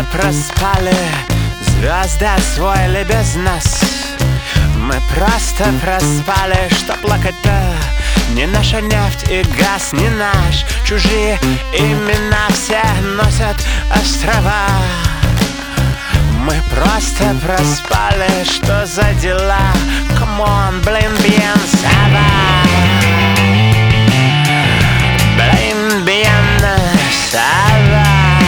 проспали, звезды освоили без нас. Мы просто проспали, что плакать-то? Не наша нефть и газ, не наш. Чужие имена все носят острова. Мы просто проспали, что за дела? Come on, блин, bien, сава. Блин, bien, сава.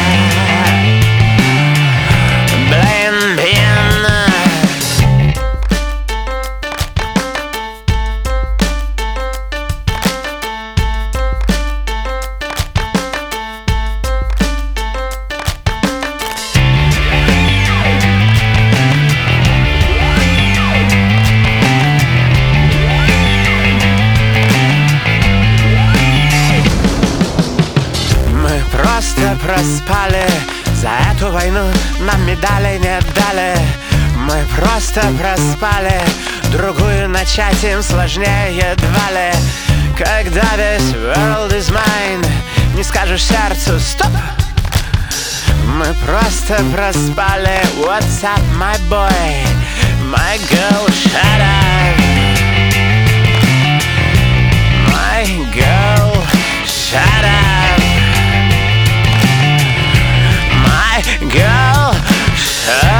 Блин, bien. Просто проспали, за эту войну нам медали не дали. Мы просто проспали, другую начать им сложнее едва ли. Когда весь world is mine, не скажешь сердцу стоп. Мы просто проспали. What's up, my boy? My girl, shut up. My girl, shut up. My girl, shut up.